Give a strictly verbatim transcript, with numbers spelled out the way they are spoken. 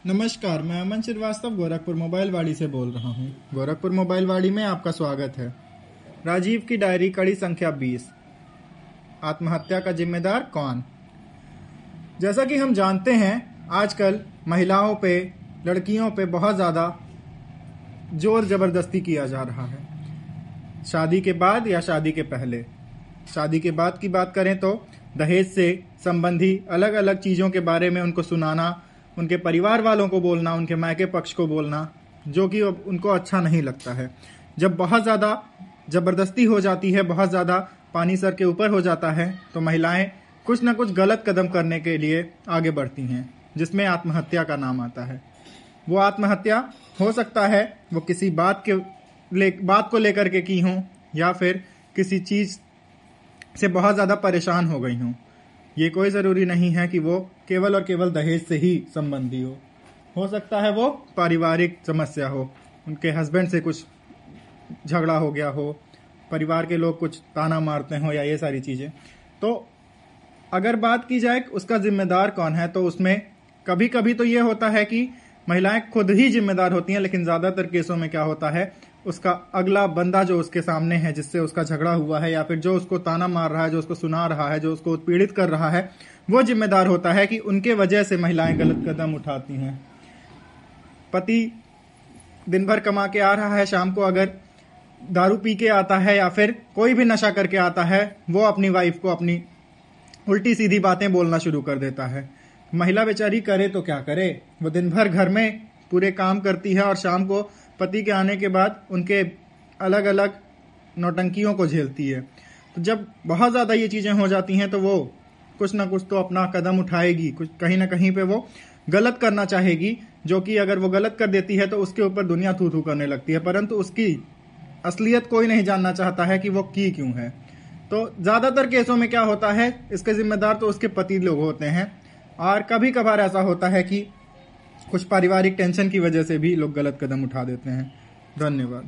नमस्कार, मैं अमन श्रीवास्तव गोरखपुर मोबाइल वाड़ी से बोल रहा हूँ। गोरखपुर मोबाइल वाड़ी में आपका स्वागत है। राजीव की डायरी कड़ी संख्या बीस। आत्महत्या का जिम्मेदार कौन? जैसा कि हम जानते हैं, आजकल महिलाओं पे, लड़कियों पे बहुत ज़्यादा जोर जबरदस्ती किया जा रहा है, शादी के बाद या शादी के पहले। शादी के बाद की बात करें तो दहेज से संबंधी अलग अलग चीज़ों के बारे में उनको सुनाना, उनके परिवार वालों को बोलना, उनके मायके पक्ष को बोलना, जो कि उनको अच्छा नहीं लगता है। जब बहुत ज़्यादा ज़बरदस्ती हो जाती है, बहुत ज़्यादा पानी सर के ऊपर हो जाता है, तो महिलाएं कुछ ना कुछ गलत कदम करने के लिए आगे बढ़ती हैं, जिसमें आत्महत्या का नाम आता है। वो आत्महत्या हो सकता है वो किसी बात के ले बात को लेकर के की हों, या फिर किसी चीज़ से बहुत ज़्यादा परेशान हो गई हों। ये कोई ज़रूरी नहीं है कि वो केवल और केवल दहेज से ही संबंधी हो हो सकता है वो पारिवारिक समस्या हो, उनके हस्बैंड से कुछ झगड़ा हो गया हो, परिवार के लोग कुछ ताना मारते हो, या ये सारी चीज़ें। तो अगर बात की जाए उसका जिम्मेदार कौन है, तो उसमें कभी कभी तो ये होता है कि महिलाएं खुद ही जिम्मेदार होती हैं, लेकिन ज़्यादातर केसों में क्या होता है, उसका अगला बंदा जो उसके सामने है, जिससे उसका झगड़ा हुआ है, या फिर जो उसको ताना मार रहा है, जो उसको सुना रहा है, जो उसको उत्पीड़ित कर रहा है, वो जिम्मेदार होता है कि उनके वजह से महिलाएं गलत कदम उठाती हैं। पति दिन भर कमा के आ रहा है, शाम को अगर दारू पी के आता है या फिर कोई भी नशा करके आता है, वो अपनी वाइफ को अपनी उल्टी सीधी बातें बोलना शुरू कर देता है। महिला बेचारी करे तो क्या करे, वो दिन भर घर में पूरे काम करती है और शाम को पति के आने के बाद उनके अलग अलग नौटंकियों को झेलती है। तो जब बहुत ज़्यादा ये चीज़ें हो जाती हैं, तो वो कुछ ना कुछ तो अपना कदम उठाएगी, कुछ कहीं ना कहीं पे वो गलत करना चाहेगी, जो कि अगर वो गलत कर देती है तो उसके ऊपर दुनिया थू थू करने लगती है, परंतु उसकी असलियत कोई नहीं जानना चाहता है कि वो की क्यों है। तो ज़्यादातर केसों में क्या होता है, इसके जिम्मेदार तो उसके पति लोग होते हैं, और कभी कभार ऐसा होता है कि कुछ पारिवारिक टेंशन की वजह से भी लोग गलत कदम उठा देते हैं। धन्यवाद।